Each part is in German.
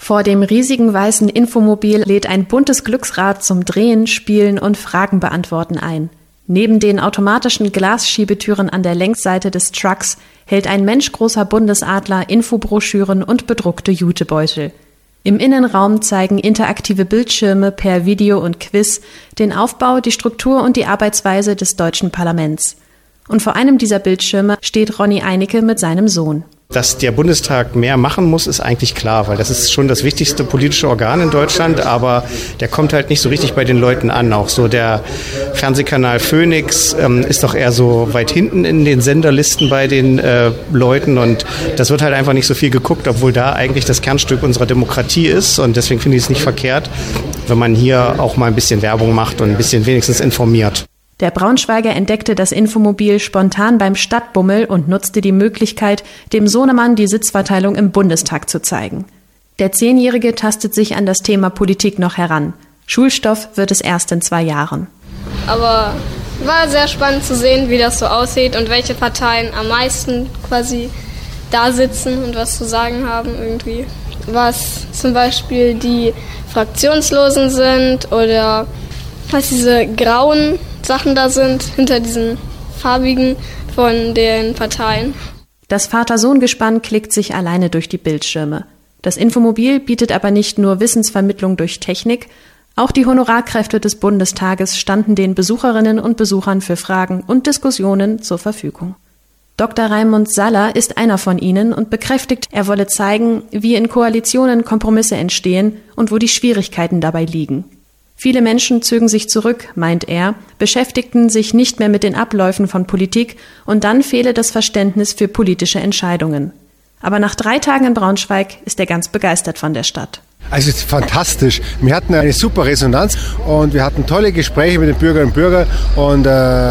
Vor dem riesigen weißen Infomobil lädt ein buntes Glücksrad zum Drehen, Spielen und Fragen beantworten ein. Neben den automatischen Glasschiebetüren an der Längsseite des Trucks hält ein menschgroßer Bundesadler Infobroschüren und bedruckte Jutebeutel. Im Innenraum zeigen interaktive Bildschirme per Video und Quiz den Aufbau, die Struktur und die Arbeitsweise des deutschen Parlaments. Und vor einem dieser Bildschirme steht Ronny Einecke mit seinem Sohn. Dass der Bundestag mehr machen muss, ist eigentlich klar, weil das ist schon das wichtigste politische Organ in Deutschland, aber der kommt halt nicht so richtig bei den Leuten an. Auch so der Fernsehkanal Phoenix ist doch eher so weit hinten in den Senderlisten bei den Leuten und das wird halt einfach nicht so viel geguckt, obwohl da eigentlich das Kernstück unserer Demokratie ist und deswegen finde ich es nicht verkehrt, wenn man hier auch mal ein bisschen Werbung macht und ein bisschen wenigstens informiert. Der Braunschweiger entdeckte das Infomobil spontan beim Stadtbummel und nutzte die Möglichkeit, dem Sohnemann die Sitzverteilung im Bundestag zu zeigen. Der 10-Jährige tastet sich an das Thema Politik noch heran. Schulstoff wird es erst in 2 Jahren. Aber war sehr spannend zu sehen, wie das so aussieht und welche Parteien am meisten quasi da sitzen und was zu sagen haben irgendwie. Was zum Beispiel die Fraktionslosen sind oder was diese grauen Sachen da sind, hinter diesen farbigen von den Parteien. Das Vater-Sohn-Gespann klickt sich alleine durch die Bildschirme. Das Infomobil bietet aber nicht nur Wissensvermittlung durch Technik, auch die Honorarkräfte des Bundestages standen den Besucherinnen und Besuchern für Fragen und Diskussionen zur Verfügung. Dr. Raimund Saller ist einer von ihnen und bekräftigt, er wolle zeigen, wie in Koalitionen Kompromisse entstehen und wo die Schwierigkeiten dabei liegen. Viele Menschen zögen sich zurück, meint er, beschäftigten sich nicht mehr mit den Abläufen von Politik und dann fehle das Verständnis für politische Entscheidungen. Aber nach 3 Tagen in Braunschweig ist er ganz begeistert von der Stadt. Also es ist fantastisch. Wir hatten eine super Resonanz und wir hatten tolle Gespräche mit den Bürgerinnen und Bürgern und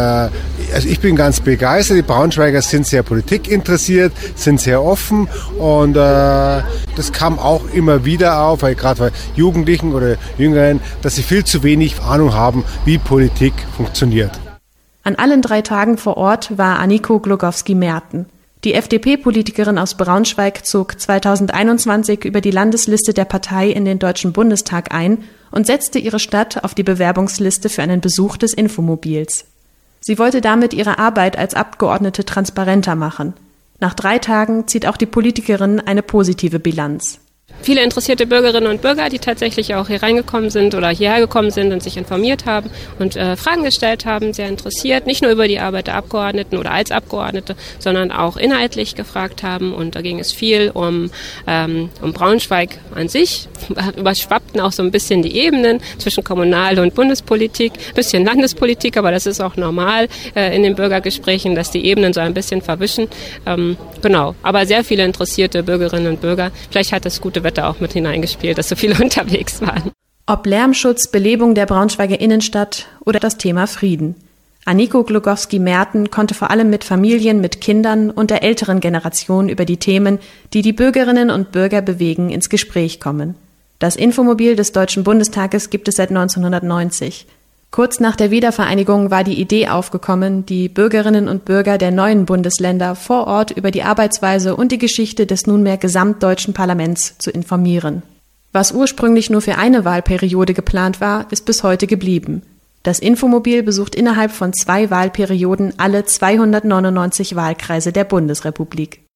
also ich bin ganz begeistert. Die Braunschweiger sind sehr politikinteressiert, sind sehr offen und das kam auch immer wieder auf, weil gerade bei Jugendlichen oder Jüngeren, dass sie viel zu wenig Ahnung haben, wie Politik funktioniert. An allen 3 Tagen vor Ort war Anniko Glogowski-Merten. Die FDP-Politikerin aus Braunschweig zog 2021 über die Landesliste der Partei in den Deutschen Bundestag ein und setzte ihre Stadt auf die Bewerbungsliste für einen Besuch des Infomobils. Sie wollte damit ihre Arbeit als Abgeordnete transparenter machen. Nach 3 Tagen zieht auch die Politikerin eine positive Bilanz. Viele interessierte Bürgerinnen und Bürger, die tatsächlich auch hier reingekommen sind oder hierher gekommen sind und sich informiert haben und Fragen gestellt haben, sehr interessiert, nicht nur über die Arbeit der Abgeordneten oder als Abgeordnete, sondern auch inhaltlich gefragt haben. Und da ging es viel um Braunschweig an sich. Überschwappten auch so ein bisschen die Ebenen zwischen Kommunal- und Bundespolitik, ein bisschen Landespolitik, aber das ist auch normal in den Bürgergesprächen, dass die Ebenen so ein bisschen verwischen. Genau, aber sehr viele interessierte Bürgerinnen und Bürger. Vielleicht hat das gute Wetter auch mit hineingespielt, dass so viele unterwegs waren. Ob Lärmschutz, Belebung der Braunschweiger Innenstadt oder das Thema Frieden. Anniko Glogowski-Merten konnte vor allem mit Familien, mit Kindern und der älteren Generation über die Themen, die die Bürgerinnen und Bürger bewegen, ins Gespräch kommen. Das Infomobil des Deutschen Bundestages gibt es seit 1990. Kurz nach der Wiedervereinigung war die Idee aufgekommen, die Bürgerinnen und Bürger der neuen Bundesländer vor Ort über die Arbeitsweise und die Geschichte des nunmehr gesamtdeutschen Parlaments zu informieren. Was ursprünglich nur für eine Wahlperiode geplant war, ist bis heute geblieben. Das Infomobil besucht innerhalb von 2 Wahlperioden alle 299 Wahlkreise der Bundesrepublik.